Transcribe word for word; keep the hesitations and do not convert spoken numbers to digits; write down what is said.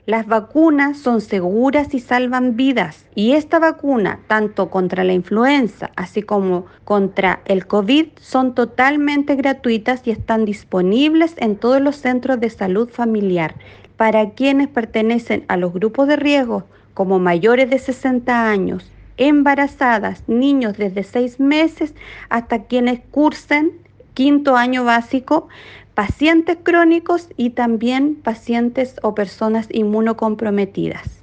Las vacunas son seguras y salvan vidas. Y esta vacuna, tanto contra la influenza, así como contra el COVID, son totalmente gratuitas y están disponibles en todos los centros de salud familiar. Para quienes pertenecen a los grupos de riesgo, como mayores de sesenta años, embarazadas, niños desde seis meses, hasta quienes cursen quinto año básico, pacientes crónicos y también pacientes o personas inmunocomprometidas.